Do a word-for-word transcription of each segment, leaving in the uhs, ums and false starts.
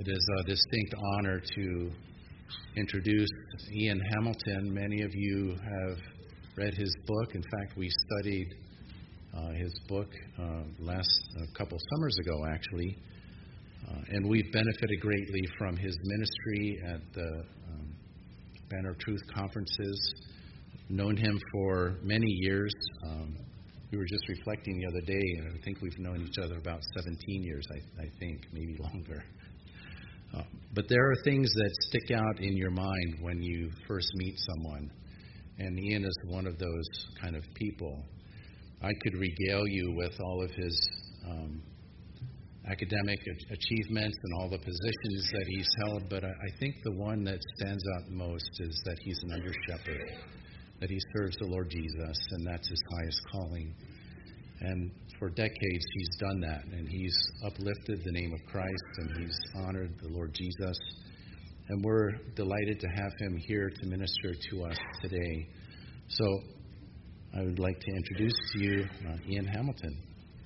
It is a distinct honor to introduce Ian Hamilton. Many of you have read his book. In fact, we studied uh, his book uh, last a couple summers ago, actually. Uh, and we've benefited greatly from his ministry at the um, Banner of Truth conferences. Known him for many years. Um, we were just reflecting the other day, and I think we've known each other about seventeen years, I, I think, maybe longer. Uh, but there are things that stick out in your mind when you first meet someone, and Ian is one of those kind of people. I could regale you with all of his um, academic achievements and all the positions that he's held, but I, I think the one that stands out most is that he's an under shepherd, that he serves the Lord Jesus, and that's his highest calling. And for decades he's done that, and he's uplifted the name of Christ, and he's honored the Lord Jesus. And we're delighted to have him here to minister to us today. So I would like to introduce to you uh, Ian Hamilton.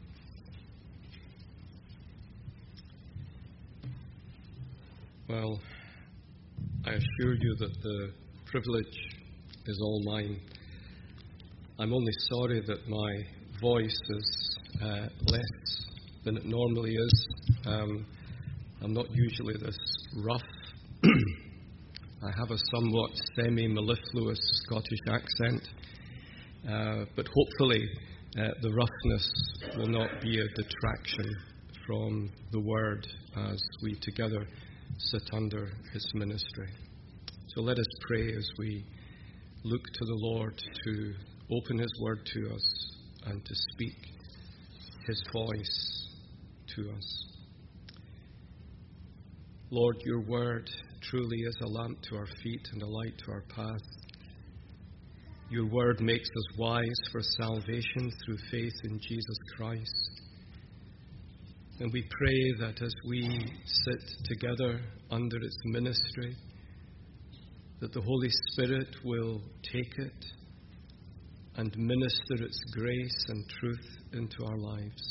Well, I assure you that the privilege is all mine. I'm only sorry that my voice is uh, less than it normally is. Um, I'm not usually this rough. I have a somewhat semi-mellifluous Scottish accent, uh, but hopefully uh, the roughness will not be a detraction from the Word as we together sit under His ministry. So let us pray as we look to the Lord to open His Word to us and to speak His voice to us. Lord, your Word truly is a lamp to our feet and a light to our path. Your Word makes us wise for salvation through faith in Jesus Christ. And we pray that as we sit together under its ministry, that the Holy Spirit will take it and minister its grace and truth into our lives.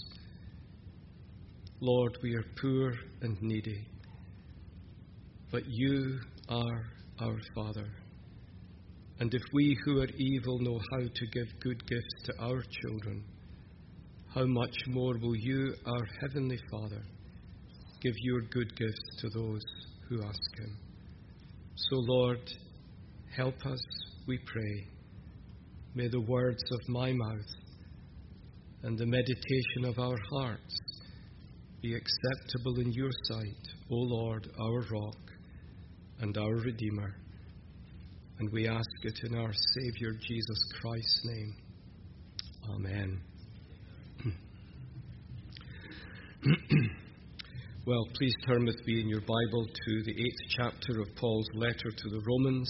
Lord, we are poor and needy, but you are our Father. And if we who are evil know how to give good gifts to our children, how much more will you, our Heavenly Father, give your good gifts to those who ask Him? So, Lord, help us, we pray. May the words of my mouth and the meditation of our hearts be acceptable in your sight, O Lord, our rock and our Redeemer. And we ask it in our Saviour Jesus Christ's name. Amen. Well, please turn with me in your Bible to the eighth chapter of Paul's letter to the Romans.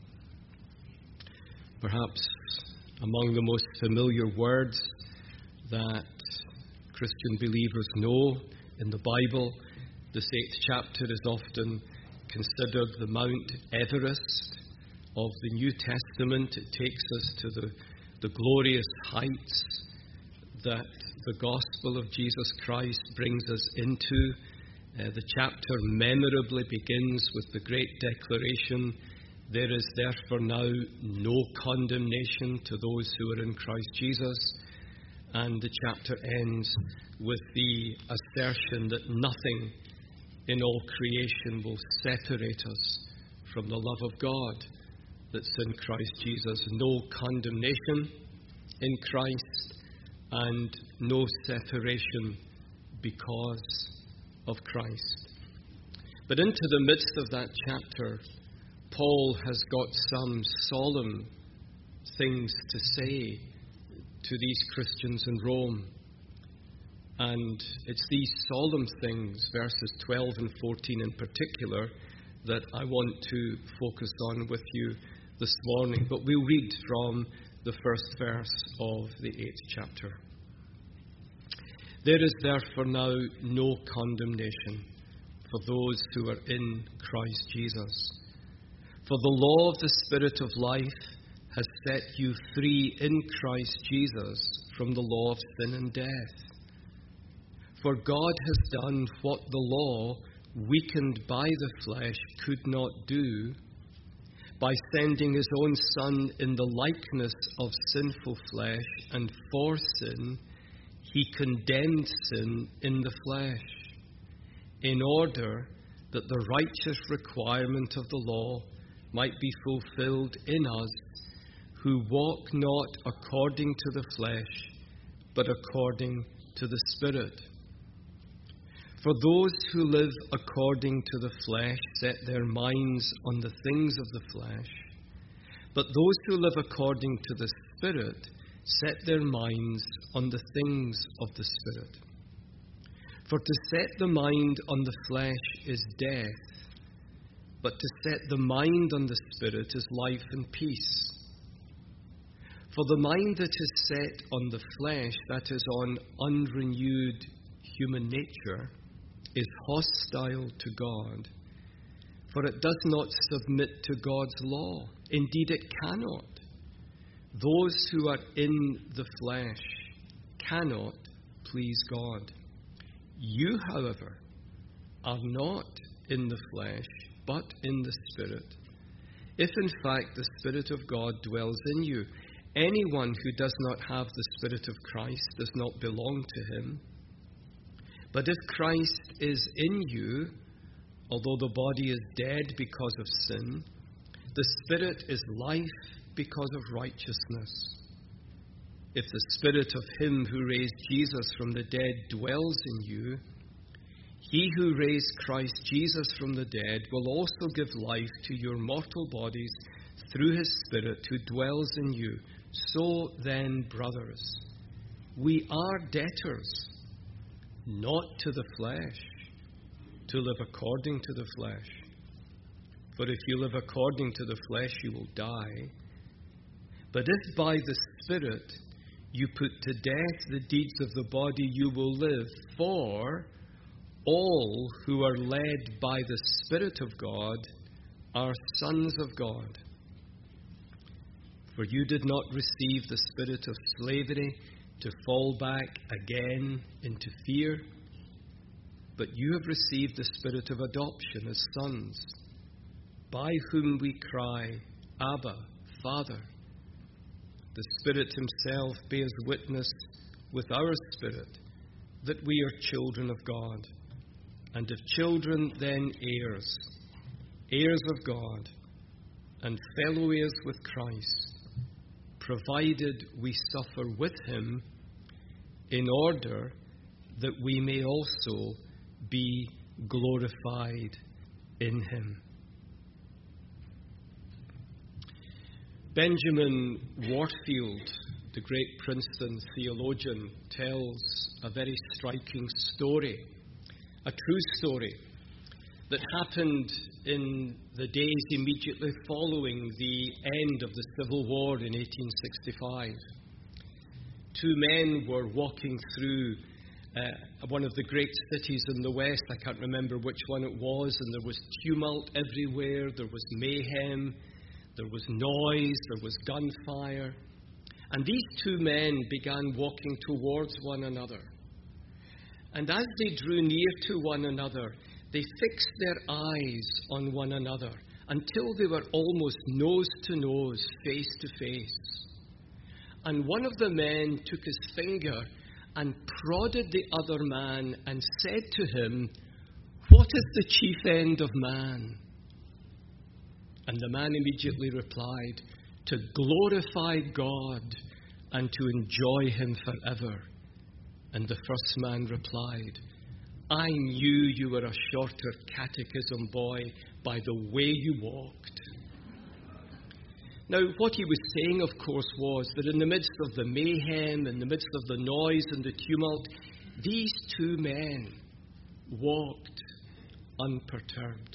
Perhaps among the most familiar words that Christian believers know in the Bible, this eighth chapter is often considered the Mount Everest of the New Testament. It takes us to the, the glorious heights that the gospel of Jesus Christ brings us into. Uh, the chapter memorably begins with the great declaration, "There is therefore now no condemnation to those who are in Christ Jesus." And the chapter ends with the assertion that nothing in all creation will separate us from the love of God that's in Christ Jesus. No condemnation in Christ and no separation because of Christ. But into the midst of that chapter, Paul has got some solemn things to say to these Christians in Rome. And it's these solemn things, verses twelve and fourteen in particular, that I want to focus on with you this morning. But we'll read from the first verse of the eighth chapter. "There is therefore now no condemnation for those who are in Christ Jesus. For the law of the Spirit of life has set you free in Christ Jesus from the law of sin and death. For God has done what the law weakened by the flesh, could not do, by sending his own Son in the likeness of sinful flesh, and for sin, he condemned sin in the flesh, in order that the righteous requirement of the law might be fulfilled in us, who walk not according to the flesh, but according to the Spirit. For those who live according to the flesh set their minds on the things of the flesh, but those who live according to the Spirit set their minds on the things of the Spirit. For to set the mind on the flesh is death, but to set the mind on the Spirit is life and peace. For the mind that is set on the flesh, that is on unrenewed human nature, is hostile to God, for it does not submit to God's law. Indeed, it cannot. Those who are in the flesh cannot please God. You, however, are not in the flesh, but in the Spirit, if in fact the Spirit of God dwells in you. Anyone who does not have the Spirit of Christ does not belong to him. But if Christ is in you, although the body is dead because of sin, the Spirit is life because of righteousness. If the Spirit of him who raised Jesus from the dead dwells in you, he who raised Christ Jesus from the dead will also give life to your mortal bodies through his Spirit who dwells in you. So then, brothers, we are debtors, not to the flesh, to live according to the flesh. For if you live according to the flesh, you will die. But if by the Spirit you put to death the deeds of the body, you will live. For all who are led by the Spirit of God are sons of God. For you did not receive the spirit of slavery to fall back again into fear, but you have received the Spirit of adoption as sons, by whom we cry, Abba, Father. The Spirit himself bears witness with our spirit that we are children of God, and if children, then heirs, heirs of God, and fellow heirs with Christ, provided we suffer with him, in order that we may also be glorified in him. Benjamin Warfield, the great Princeton theologian, tells a very striking story, a true story, that happened in the days immediately following the end of the Civil War in eighteen sixty-five. Two men were walking through uh, one of the great cities in the West. I can't remember which one it was, and there was tumult everywhere, there was mayhem, there was noise, there was gunfire. And these two men began walking towards one another. And as they drew near to one another, they fixed their eyes on one another until they were almost nose to nose, face to face. And one of the men took his finger and prodded the other man and said to him, "What is the chief end of man?" And the man immediately replied, "To glorify God and to enjoy him forever." And the first man replied, "I knew you were a shorter catechism boy by the way you walked." Now, what he was saying, of course, was that in the midst of the mayhem, in the midst of the noise and the tumult, these two men walked unperturbed.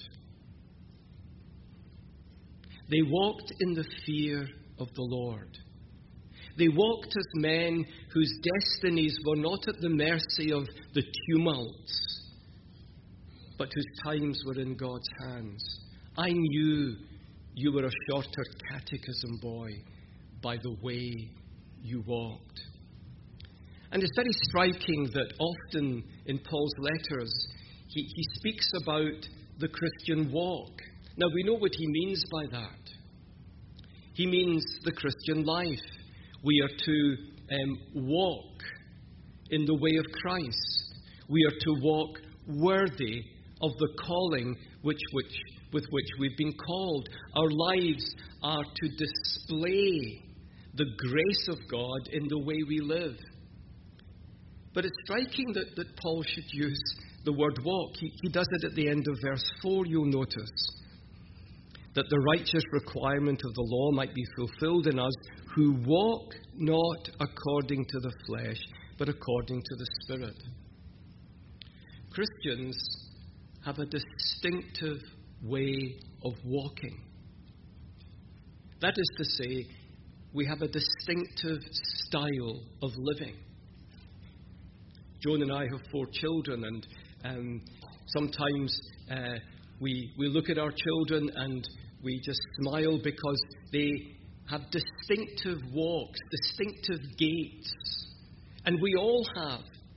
They walked in the fear of the Lord. They walked as men whose destinies were not at the mercy of the tumults, but whose times were in God's hands. I knew you were a shorter catechism boy by the way you walked. And it's very striking that often in Paul's letters, he, he speaks about the Christian walk. Now, we know what he means by that. He means the Christian life. We are to um, walk in the way of Christ. We are to walk worthy of the calling which, which, with which we've been called. Our lives are to display the grace of God in the way we live. But it's striking that, that Paul should use the word walk. He, he does it at the end of verse four, you'll notice. That the righteous requirement of the law might be fulfilled in us who walk not according to the flesh, but according to the Spirit. Christians have a distinctive way of walking. That is to say, we have a distinctive style of living. Joan and I have four children, and um, sometimes uh, we, we look at our children and we just smile because they have distinctive walks, distinctive gaits. And we all have.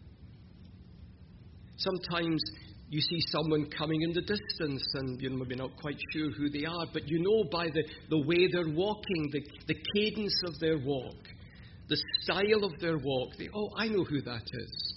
Sometimes you see someone coming in the distance and you're maybe not quite sure who they are, but you know by the, the way they're walking, the, the cadence of their walk, the style of their walk. They, oh, I know who that is.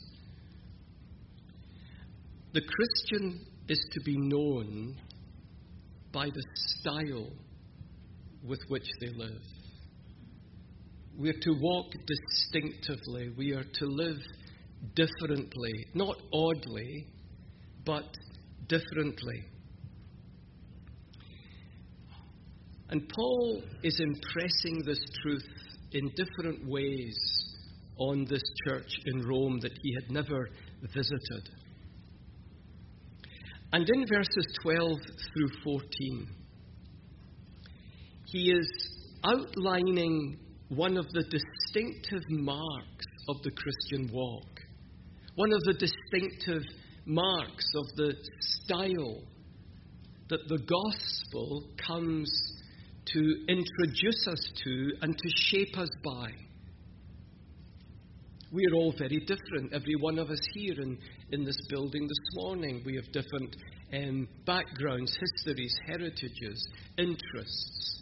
The Christian is to be known by the style with which they live. We are to walk distinctively. We are to live differently, not oddly, but differently. And Paul is impressing this truth in different ways on this church in Rome that he had never visited. And in verses twelve through fourteen, he is outlining one of the distinctive marks of the Christian walk, one of the distinctive marks of the style that the gospel comes to introduce us to and to shape us by. We are all very different, every one of us here in, in this building this morning. We have different um, backgrounds, histories, heritages, interests.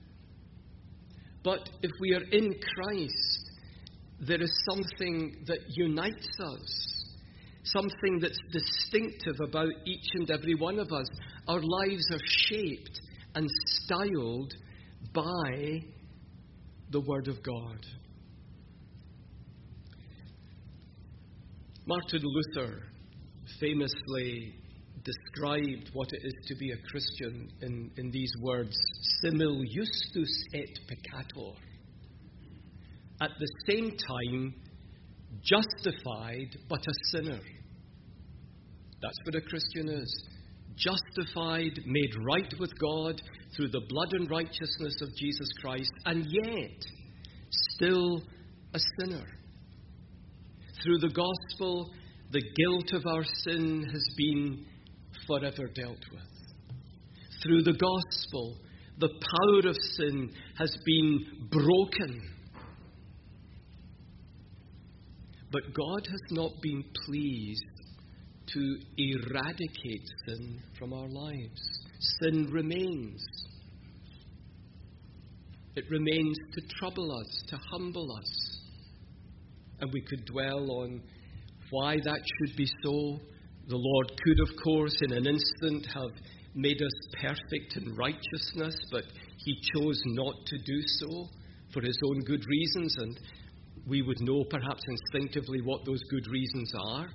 But if we are in Christ, there is something that unites us, something that's distinctive about each and every one of us. Our lives are shaped and styled by the Word of God. Martin Luther famously described what it is to be a Christian in, in these words, simul justus et peccator. At the same time, justified but a sinner. That's what a Christian is. Justified, made right with God through the blood and righteousness of Jesus Christ, and yet still a sinner. Through the gospel, the guilt of our sin has been forever dealt with. Through the gospel, the power of sin has been broken. But God has not been pleased to eradicate sin from our lives. Sin remains. It remains to trouble us, to humble us. And we could dwell on why that should be so. The Lord could, of course, in an instant have made us perfect in righteousness, but He chose not to do so for His own good reasons, and we would know perhaps instinctively what those good reasons are.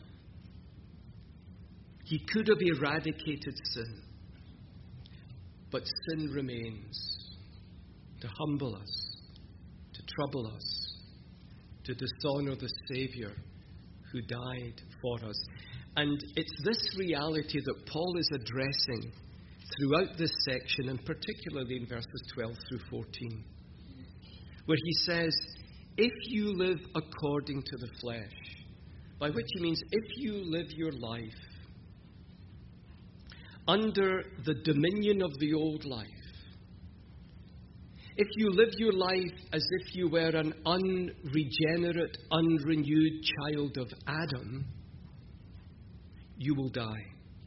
He could have eradicated sin, but sin remains to humble us, to trouble us, to dishonour the Saviour who died for us. And it's this reality that Paul is addressing throughout this section, and particularly in verses twelve through fourteen, where he says, if you live according to the flesh, by which he means if you live your life under the dominion of the old life, if you live your life as if you were an unregenerate, unrenewed child of Adam, you will die.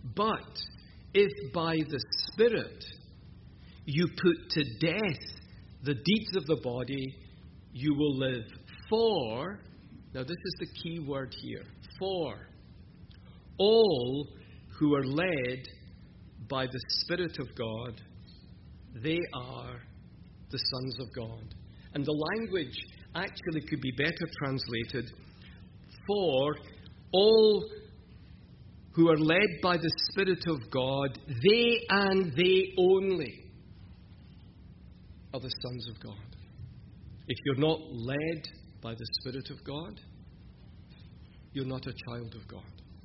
But if by the Spirit you put to death the deeds of the body, you will live. For, now this is the key word here, for all who are led by the Spirit of God, they are the sons of God. And the language actually could be better translated, for all who are led by the Spirit of God, they and they only are the sons of God. If you're not led by the Spirit of God, you're not a child of God.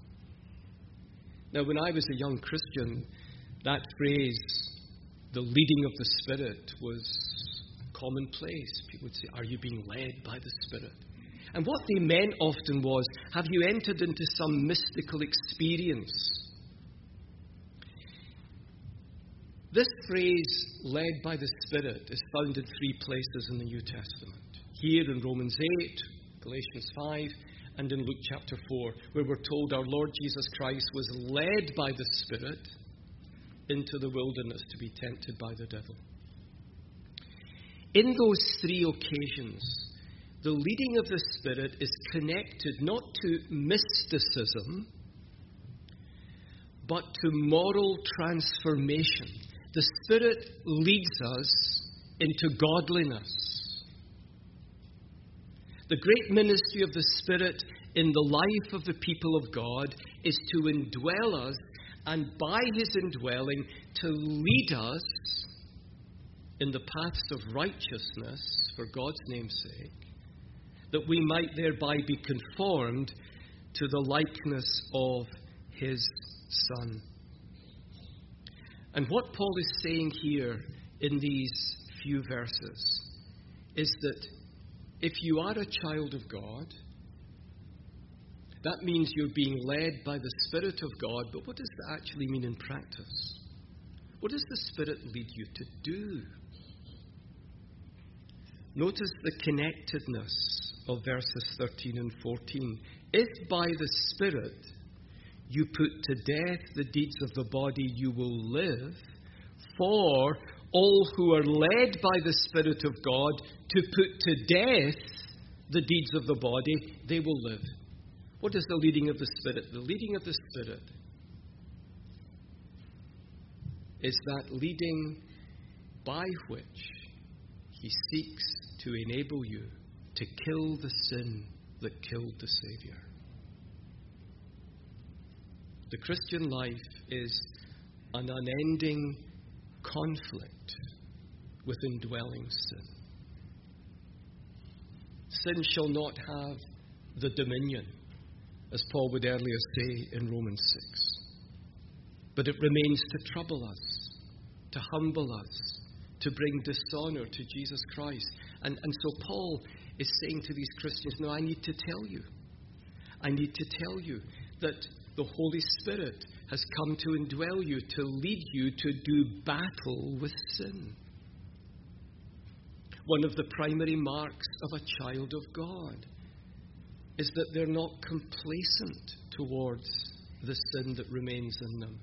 Now, when I was a young Christian, that phrase, the leading of the Spirit, was commonplace. People would say, are you being led by the Spirit? And what they meant often was, have you entered into some mystical experience? This phrase, led by the Spirit, is found in three places in the New Testament. Here in Romans eight, Galatians five, and in Luke chapter four, where we're told our Lord Jesus Christ was led by the Spirit into the wilderness to be tempted by the devil. In those three occasions, the leading of the Spirit is connected not to mysticism, but to moral transformation. The Spirit leads us into godliness. The great ministry of the Spirit in the life of the people of God is to indwell us, and by His indwelling, to lead us in the paths of righteousness for God's name's sake, that we might thereby be conformed to the likeness of His Son. And what Paul is saying here in these few verses is that if you are a child of God, that means you're being led by the Spirit of God. But what does that actually mean in practice? What does the Spirit lead you to do? Notice the connectedness of verses thirteen and fourteen. If by the Spirit you put to death the deeds of the body, you will live. For all who are led by the Spirit of God to put to death the deeds of the body, they will live. What is the leading of the Spirit? The leading of the Spirit is that leading by which He seeks to enable you to kill the sin that killed the Saviour. The Christian life is an unending conflict with indwelling sin. Sin shall not have the dominion, as Paul would earlier say in Romans six. But it remains to trouble us, to humble us, to bring dishonour to Jesus Christ. And, and so Paul is saying to these Christians, no, I need to tell you. I need to tell you that the Holy Spirit has come to indwell you, to lead you to do battle with sin. One of the primary marks of a child of God is that they're not complacent towards the sin that remains in them.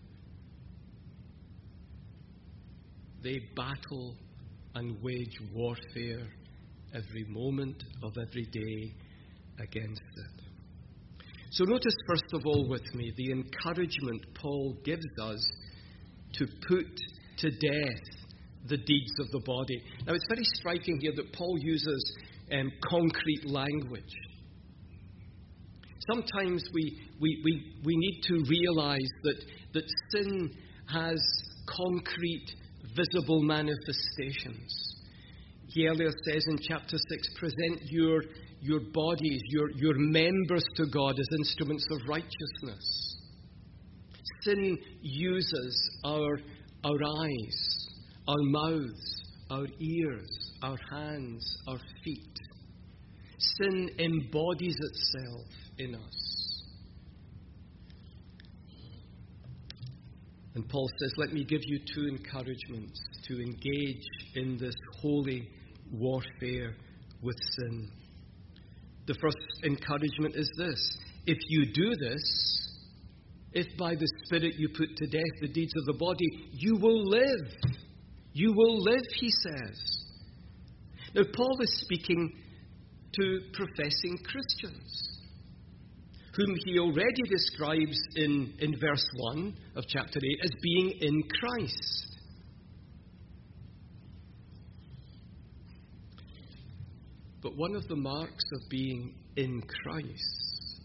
They battle and wage warfare every moment of every day against it. So notice first of all with me the encouragement Paul gives us to put to death the deeds of the body. Now it's very striking here that Paul uses um, concrete language. Sometimes we, we, we, we need to realize that, that sin has concrete, visible manifestations. He earlier says in chapter six, present your, your bodies, your, your members to God as instruments of righteousness. Sin uses our, our eyes, our mouths, our ears, our hands, our feet. Sin embodies itself in us. And Paul says, let me give you two encouragements to engage in this holy warfare with sin. The first encouragement is this: if you do this, if by the Spirit you put to death the deeds of the body, you will live. You will live, he says. Now, Paul is speaking to professing Christians, whom he already describes in, in verse one of chapter eight as being in Christ. But one of the marks of being in Christ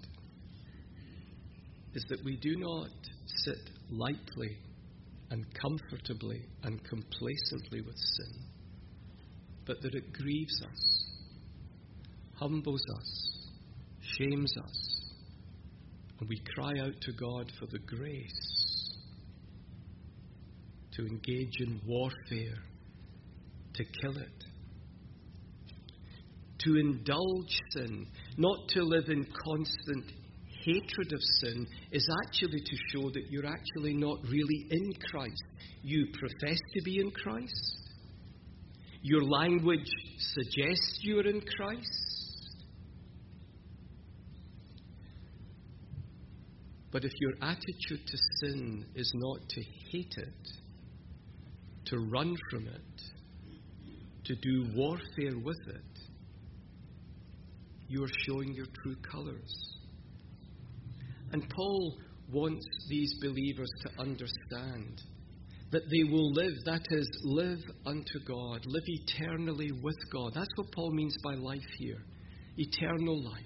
is that we do not sit lightly and comfortably and complacently with sin, but that it grieves us, humbles us, shames us, and we cry out to God for the grace to engage in warfare, to kill it, to indulge sin, not to live in constant hatred of sin, is actually to show that you're actually not really in Christ. You profess to be in Christ. Your language suggests you're in Christ. But if your attitude to sin is not to hate it, to run from it, to do warfare with it, you are showing your true colours. And Paul wants these believers to understand that they will live, that is, live unto God, live eternally with God. That's what Paul means by life here, eternal life.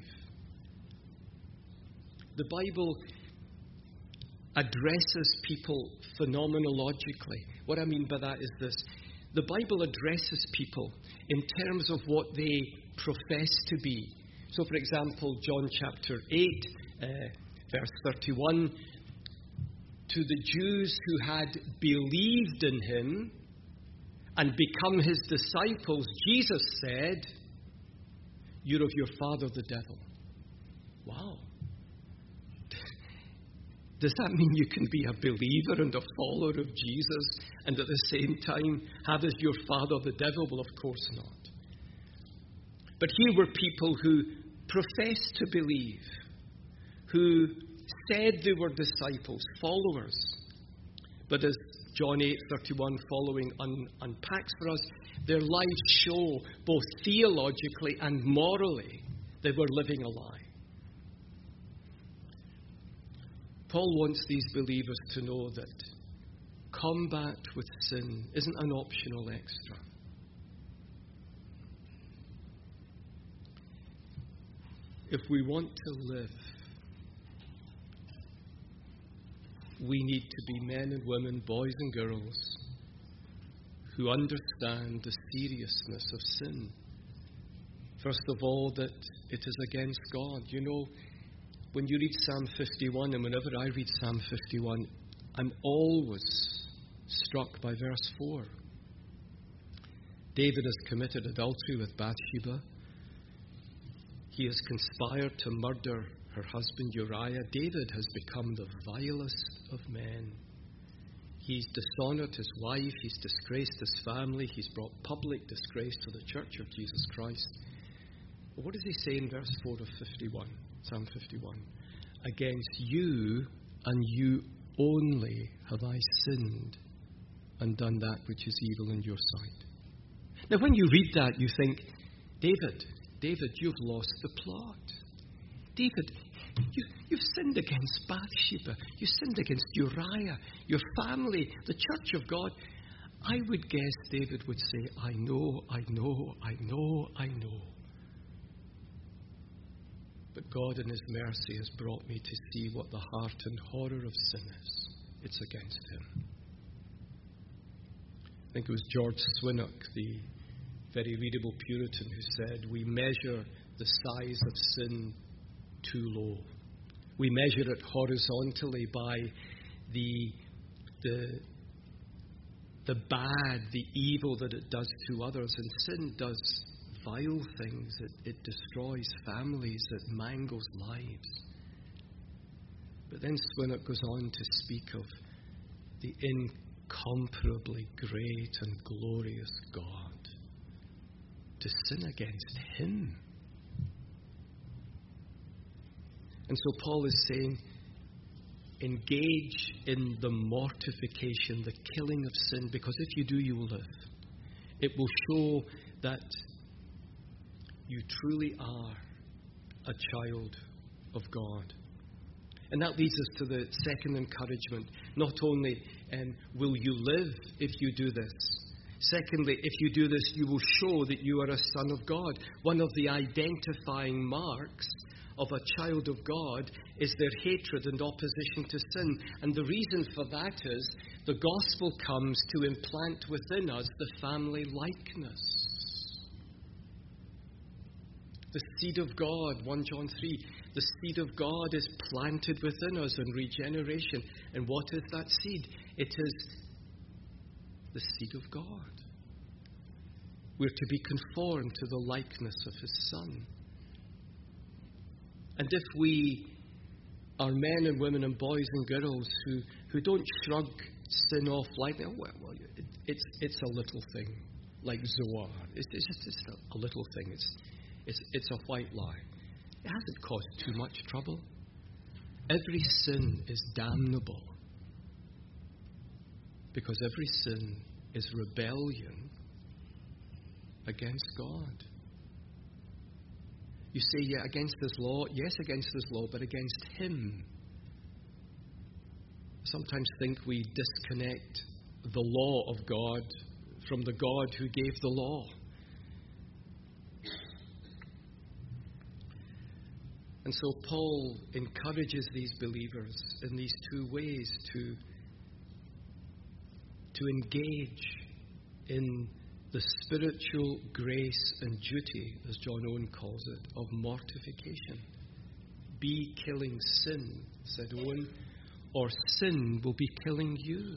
The Bible addresses people phenomenologically. What I mean by that is this. The Bible addresses people in terms of what they profess to be. So, for example, John chapter eight, uh, verse thirty-one, to the Jews who had believed in him and become his disciples, Jesus said, "You're of your father the devil." Wow. Does that mean you can be a believer and a follower of Jesus and at the same time have as your father the devil? Well, of course not. But here were people who professed to believe, who said they were disciples, followers. But as John eight thirty-one following un- unpacks for us, their lives show both theologically and morally they were living a lie. Paul wants these believers to know that combat with sin isn't an optional extra. If we want to live, we need to be men and women, boys and girls, who understand the seriousness of sin. First of all, that it is against God. You know, when you read Psalm fifty-one, and whenever I read Psalm fifty-one, I'm always struck by verse four. David has committed adultery with Bathsheba. He has conspired to murder her husband Uriah. David has become the vilest of men. He's dishonoured his wife. He's disgraced his family. He's brought public disgrace to the church of Jesus Christ. But what does he say in verse four of fifty-one, Psalm fifty-one? Against you and you only have I sinned and done that which is evil in your sight. Now, when you read that, you think, David, David, you've lost the plot. David, you, you've sinned against Bathsheba. You sinned against Uriah, your family, the church of God. I would guess David would say, I know, I know, I know, I know. But God in his mercy has brought me to see what the heart and horror of sin is. It's against him. I think it was George Swinnock, the very readable Puritan, who said, we measure the size of sin too low. We measure it horizontally by the, the, the bad, the evil that it does to others. And sin does vile things. It, it destroys families. It mangles lives. But then Swinnock goes on to speak of the incomparably great and glorious God. To sin against him. And so Paul is saying, engage in the mortification, the killing of sin, because if you do, you will live. It will show that you truly are a child of God. And that leads us to the second encouragement. Not only um, will you live if you do this, secondly, if you do this, you will show that you are a son of God. One of the identifying marks of a child of God is their hatred and opposition to sin. And the reason for that is the gospel comes to implant within us the family likeness. The seed of God, First John three, the seed of God is planted within us in regeneration. And what is that seed? It is the seed of God. We're to be conformed to the likeness of His Son. And if we are men and women and boys and girls who, who don't shrug sin off lightly, well, well it, it's, it's a little thing, like Zoar. It's, it's just it's a, a little thing. It's, it's, it's a white lie. It hasn't caused too much trouble. Every sin is damnable, because every sin is rebellion against God. You say, yeah, against His law. Yes, against His law, but against Him. I sometimes think we disconnect the law of God from the God who gave the law. And so Paul encourages these believers in these two ways to, to engage in the spiritual grace and duty, as John Owen calls it, of mortification. Be killing sin, said Owen, or sin will be killing you.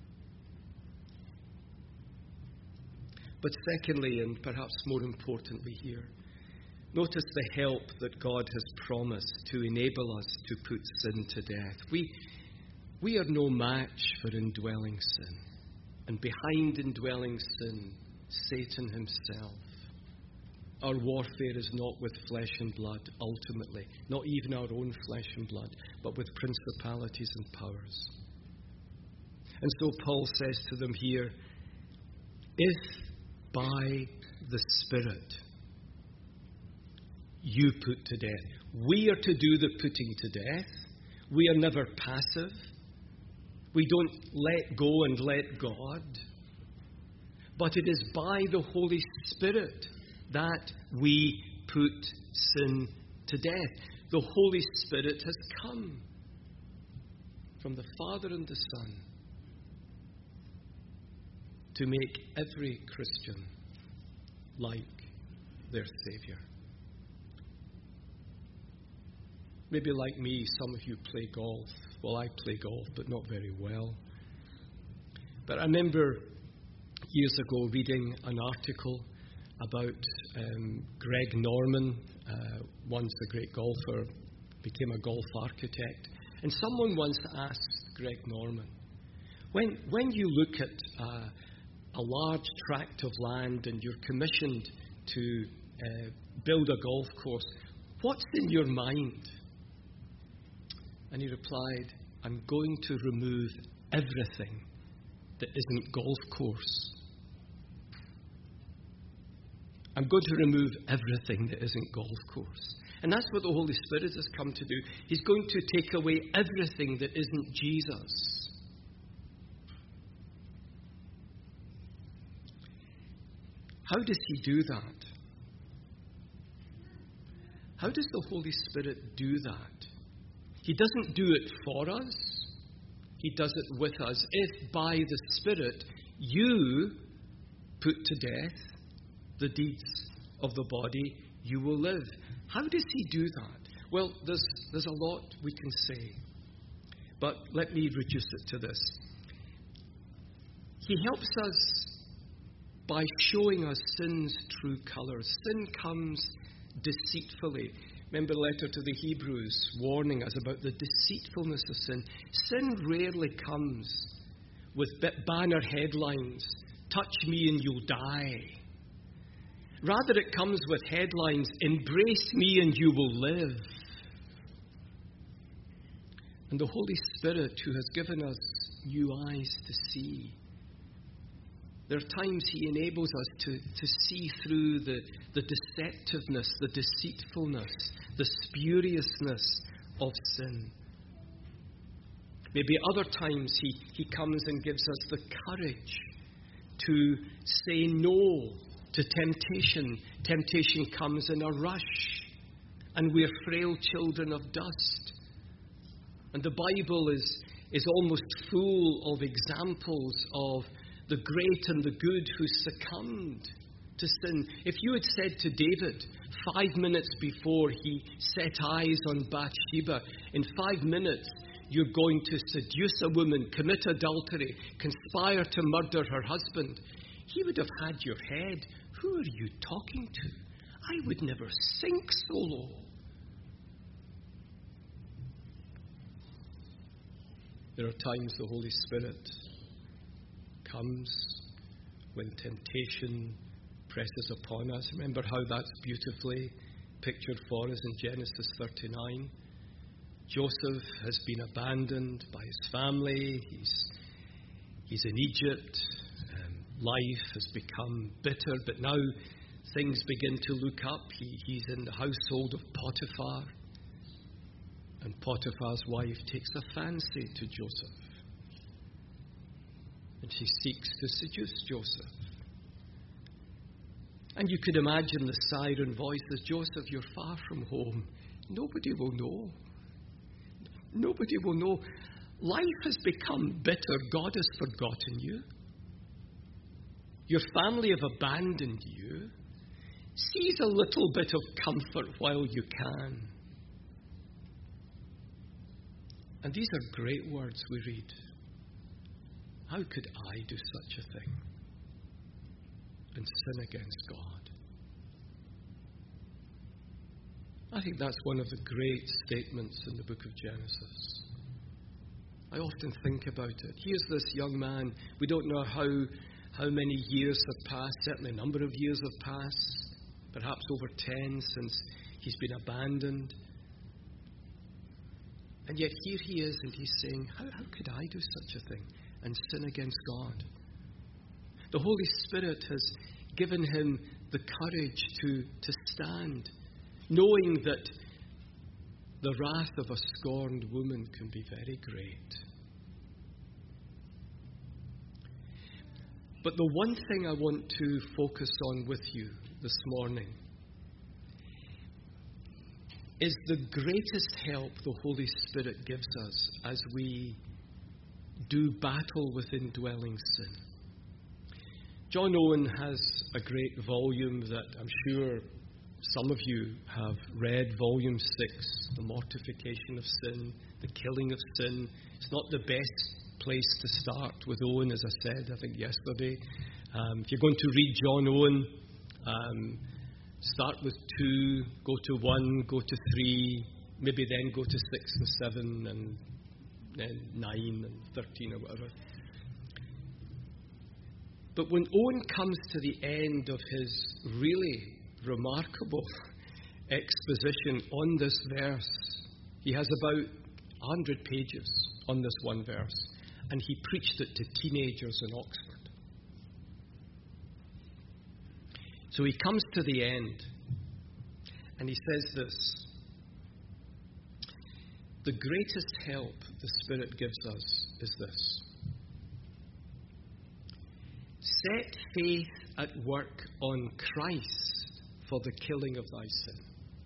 But secondly, and perhaps more importantly here, notice the help that God has promised to enable us to put sin to death. We, we are no match for indwelling sin. And behind indwelling sin, Satan himself. Our warfare is not with flesh and blood, ultimately, not even our own flesh and blood, but with principalities and powers. And so Paul says to them here, if by the Spirit you put to death. We are to do the putting to death. We are never passive. We don't let go and let God. But it is by the Holy Spirit that we put sin to death. The Holy Spirit has come from the Father and the Son to make every Christian like their Saviour. Maybe like me, some of you play golf. Well, I play golf, but not very well. But I remember years ago reading an article about um, Greg Norman, uh, once a great golfer, became a golf architect. And someone once asked Greg Norman, when, when you look at uh, a large tract of land and you're commissioned to uh, build a golf course, what's in your mind? And he replied, I'm going to remove everything that isn't golf course. I'm going to remove everything that isn't golf course. And that's what the Holy Spirit has come to do. He's going to take away everything that isn't Jesus. How does He do that? How does the Holy Spirit do that? He doesn't do it for us. He does it with us. If by the Spirit you put to death the deeds of the body, you will live. How does He do that? Well, there's, there's a lot we can say. But let me reduce it to this. He helps us by showing us sin's true colours. Sin comes deceitfully. Remember the letter to the Hebrews warning us about the deceitfulness of sin. Sin rarely comes with banner headlines, touch me and you'll die. Rather, it comes with headlines, embrace me and you will live. And the Holy Spirit who has given us new eyes to see. There are times He enables us to, to see through the, the deceptiveness, the deceitfulness, the spuriousness of sin. Maybe other times he, he comes and gives us the courage to say no to temptation. Temptation comes in a rush, and we're frail children of dust. And the Bible is, is almost full of examples of the great and the good who succumbed to sin. If you had said to David, five minutes before he set eyes on Bathsheba, in five minutes you're going to seduce a woman, commit adultery, conspire to murder her husband, he would have had your head. Who are you talking to? I would never sink so low. There are times the Holy Spirit comes when temptation presses upon us. Remember how that's beautifully pictured for us in Genesis thirty-nine. Joseph has been abandoned by his family. He's, he's in Egypt. Um, life has become bitter, but now things begin to look up. He, he's in the household of Potiphar. And Potiphar's wife takes a fancy to Joseph. And she seeks to seduce Joseph. And you could imagine the siren voices, Joseph, you're far from home. Nobody will know. Nobody will know. Life has become bitter. God has forgotten you. Your family have abandoned you. Seize a little bit of comfort while you can. And these are great words we read. How could I do such a thing and sin against God? I think that's one of the great statements in the book of Genesis. I often think about it. Here's this young man. We don't know how, how many years have passed. Certainly a number of years have passed. Perhaps over ten since he's been abandoned. And yet here he is, and he's saying, how, how could I do such a thing and sin against God? The Holy Spirit has given him the courage to, to stand, knowing that the wrath of a scorned woman can be very great. But the one thing I want to focus on with you this morning is the greatest help the Holy Spirit gives us as we do battle with indwelling sin. John Owen has a great volume that I'm sure some of you have read, Volume six, The Mortification of Sin, The Killing of Sin. It's not the best place to start with Owen, as I said, I think yesterday. Um, if you're going to read John Owen, um, start with two, go to one, go to three, maybe then go to six and seven and then nine and thirteen or whatever. But when Owen comes to the end of his really remarkable exposition on this verse, he has about one hundred pages on this one verse, and he preached it to teenagers in Oxford. So he comes to the end, and he says this: the greatest help the Spirit gives us is this. Set faith at work on Christ for the killing of thy sin.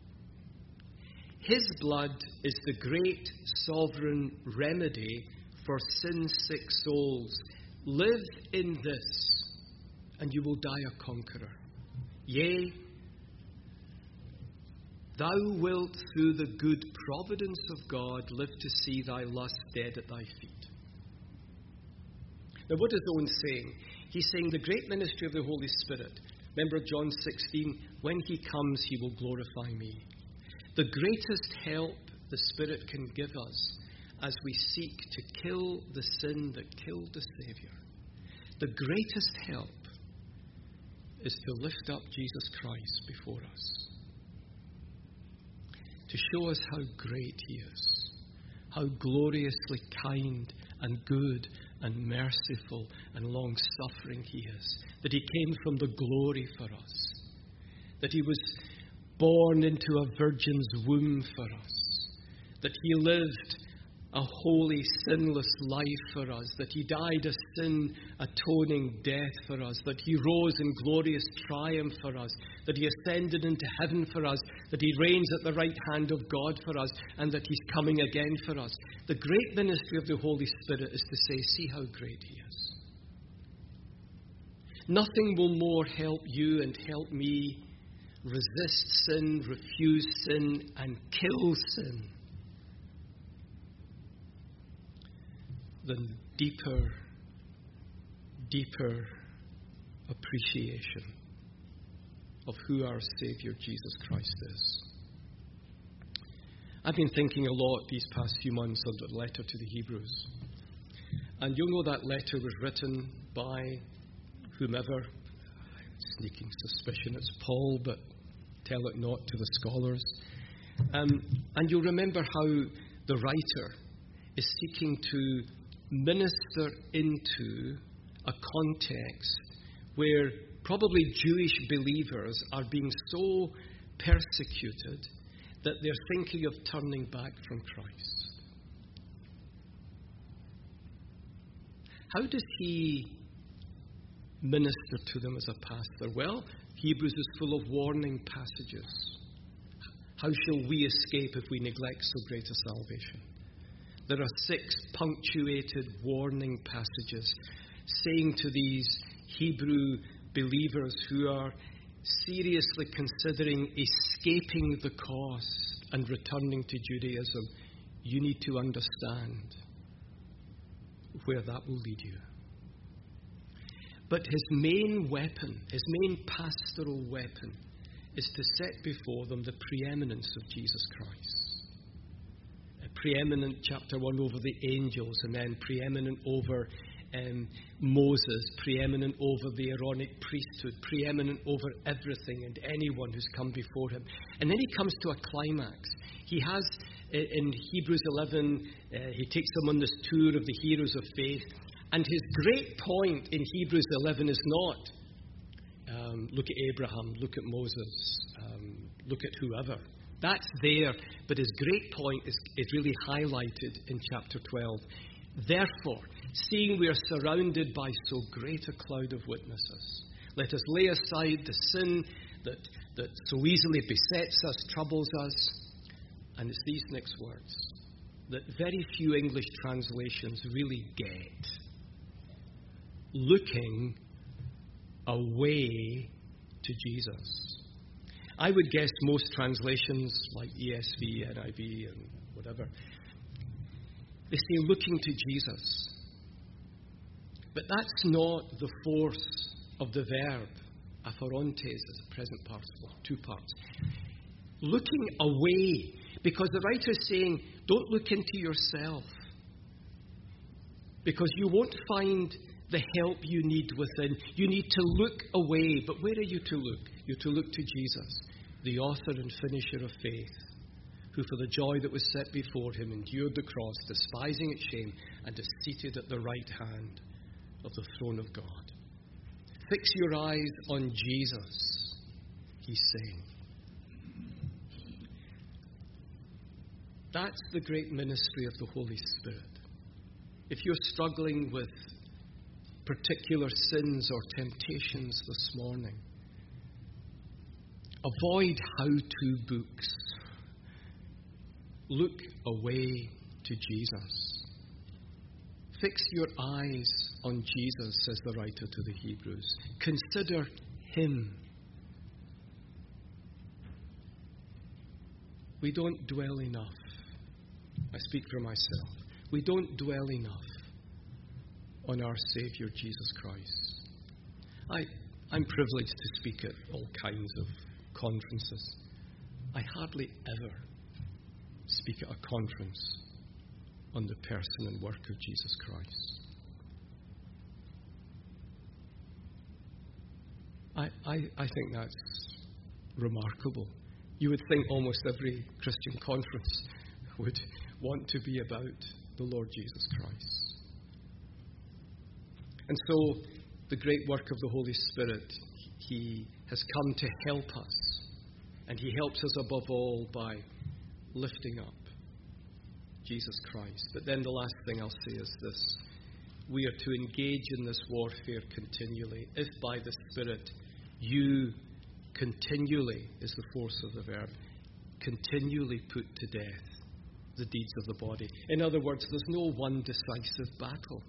His blood is the great sovereign remedy for sin-sick souls. Live in this, and you will die a conqueror. Yea, thou wilt through the good providence of God live to see thy lust dead at thy feet. Now what is Owen saying? He's saying the great ministry of the Holy Spirit. Remember John sixteen, when he comes he will glorify me. The greatest help the Spirit can give us as we seek to kill the sin that killed the Saviour, the greatest help is to lift up Jesus Christ before us, to show us how great he is, how gloriously kind and good and merciful and long-suffering he is. That he came from the glory for us. That he was born into a virgin's womb for us. That he lived a holy, sinless life for us, that he died a sin-atoning death for us, that he rose in glorious triumph for us, that he ascended into heaven for us, that he reigns at the right hand of God for us, and that he's coming again for us. The great ministry of the Holy Spirit is to say, see how great he is. Nothing will more help you and help me resist sin, refuse sin, and kill sin than deeper, deeper appreciation of who our Saviour Jesus Christ is. I've been thinking a lot these past few months on the letter to the Hebrews. And you'll know that letter was written by whomever. Sneaking suspicion it's Paul, but tell it not to the scholars. Um, and you'll remember how the writer is seeking to minister into a context where probably Jewish believers are being so persecuted that they're thinking of turning back from Christ. How does he minister to them as a pastor? Well, Hebrews is full of warning passages. How shall we escape if we neglect so great a salvation? There are six punctuated warning passages saying to these Hebrew believers who are seriously considering escaping the cost and returning to Judaism, you need to understand where that will lead you. But his main weapon, his main pastoral weapon, is to set before them the preeminence of Jesus Christ. Preeminent, chapter one, over the angels, and then preeminent over um, Moses, preeminent over the Aaronic priesthood, preeminent over everything and anyone who's come before him. And then he comes to a climax. He has, in Hebrews eleven, uh, he takes them on this tour of the heroes of faith. And his great point in Hebrews eleven is not, um, look at Abraham, look at Moses, um, look at whoever. That's there, but his great point is, is really highlighted in chapter twelve. Therefore, seeing we are surrounded by so great a cloud of witnesses, let us lay aside the sin that, that so easily besets us, troubles us. And it's these next words that very few English translations really get. Looking away to Jesus. I would guess most translations, like E S V, N I V, and whatever, they say looking to Jesus. But that's not the force of the verb. Aphorontes is a present participle, two parts. Looking away, because the writer is saying, don't look into yourself. Because you won't find the help you need within. You need to look away. But where are you to look? You're to look to Jesus, the author and finisher of faith, who for the joy that was set before him endured the cross, despising its shame, and is seated at the right hand of the throne of God. Fix your eyes on Jesus, he's saying. That's the great ministry of the Holy Spirit. If you're struggling with particular sins or temptations this morning, avoid how-to books. Look away to Jesus. Fix your eyes on Jesus, says the writer to the Hebrews. Consider him. We don't dwell enough. I speak for myself. We don't dwell enough on our Saviour Jesus Christ. I, I'm privileged to speak at all kinds of conferences. I hardly ever speak at a conference on the person and work of Jesus Christ. I, I, I think that's remarkable. You would think almost every Christian conference would want to be about the Lord Jesus Christ. And so, the great work of the Holy Spirit, He has come to help us. And He helps us above all by lifting up Jesus Christ. But then the last thing I'll say is this. We are to engage in this warfare continually. If by the Spirit you continually, is the force of the verb, continually put to death the deeds of the body. In other words, there's no one decisive battle.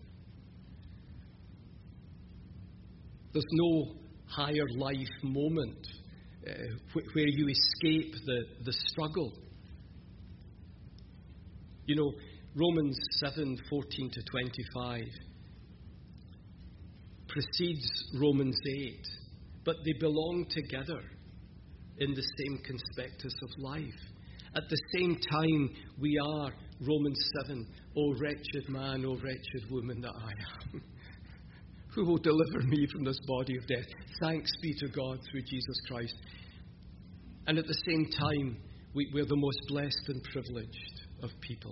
There's no higher life moment uh, wh- where you escape the, the struggle. You know, Romans seven fourteen to twenty-five precedes Romans eight, but they belong together in the same conspectus of life. At the same time, we are, Romans seven, O wretched man, O wretched woman that I am. Who will deliver me from this body of death? Thanks be to God through Jesus Christ. And at the same time, we, we're the most blessed and privileged of people.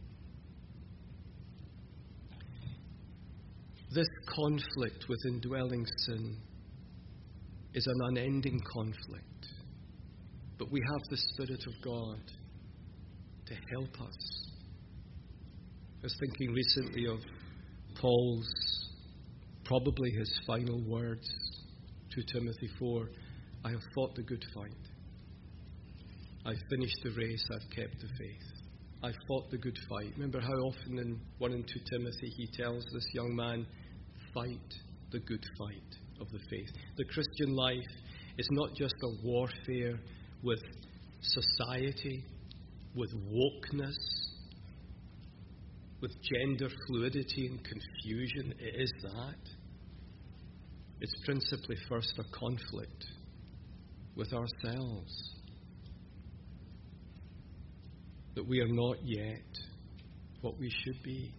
This conflict with indwelling sin is an unending conflict. But we have the Spirit of God to help us. I was thinking recently of Paul's, probably his final words to Timothy four, I have fought the good fight. I've finished the race, I've kept the faith. I've fought the good fight. Remember how often in one and two Timothy he tells this young man, fight the good fight of the faith. The Christian life is not just a warfare with society, with wokeness, with gender fluidity and confusion. It is that. It's principally first a conflict with ourselves. That we are not yet what we should be.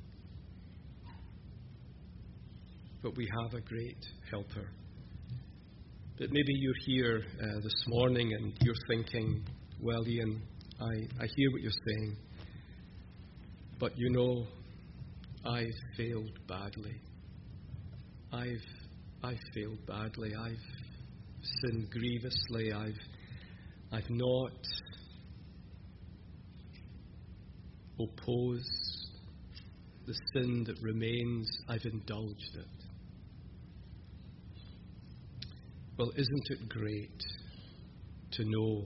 But we have a great helper. But maybe you're here uh, this morning and you're thinking, well, Ian, I, I hear what you're saying, but you know, I've failed badly. I've I've failed badly. I've sinned grievously. I've I've not opposed the sin that remains. I've indulged it. Well, isn't it great to know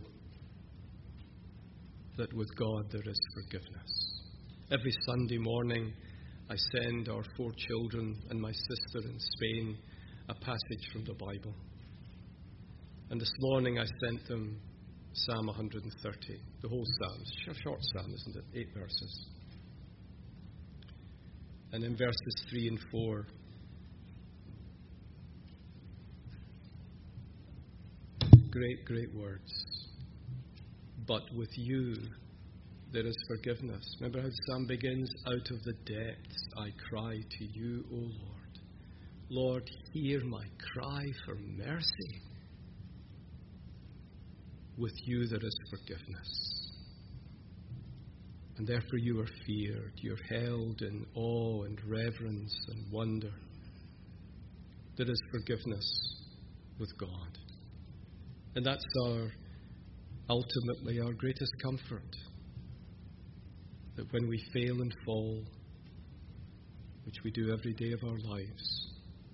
that with God there is forgiveness? Every Sunday morning I send our four children and my sister in Spain a passage from the Bible. And this morning I sent them Psalm one hundred thirty, the whole Psalm. It's a short Psalm, isn't it? Eight verses. And in verses three and four, great, great words. But with you there is forgiveness. Remember how the psalm begins? Out of the depths I cry to you, O Lord. Lord, hear my cry for mercy. With you there is forgiveness. And therefore you are feared. You're held in awe and reverence and wonder. There is forgiveness with God. And that's our, ultimately, our greatest comfort. That when we fail and fall, which we do every day of our lives,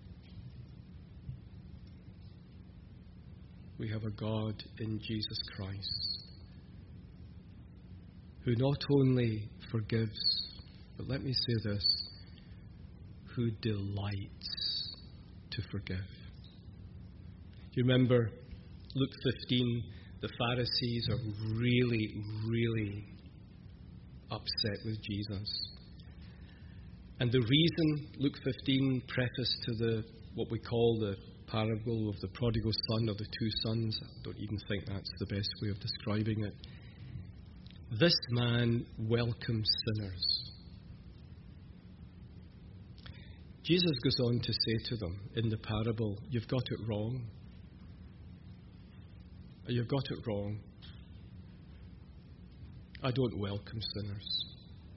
we have a God in Jesus Christ who not only forgives, but let me say this, who delights to forgive. You remember Luke fifteen, the Pharisees are really, really upset with Jesus. And the reason, Luke fifteen, preface to the what we call the parable of the prodigal son or the two sons, I don't even think that's the best way of describing it. This man welcomes sinners. Jesus goes on to say to them in the parable, you've got it wrong. You've got it wrong. I don't welcome sinners.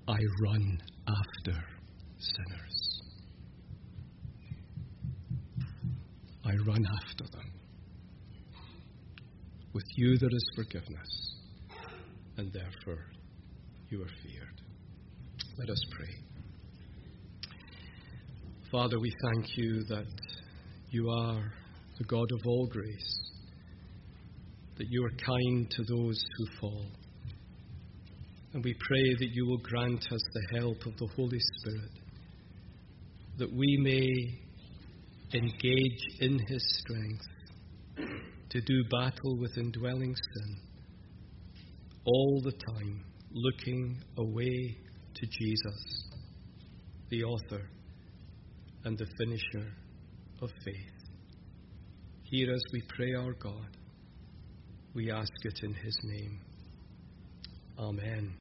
I run after sinners. I run after them. With you there is forgiveness, and therefore you are feared. Let us pray. Father, we thank you that you are the God of all grace, that you are kind to those who fall. And we pray that you will grant us the help of the Holy Spirit, that we may engage in his strength to do battle with indwelling sin, all the time looking away to Jesus, the author and the finisher of faith. Hear as we pray, our God. We ask it in his name. Amen.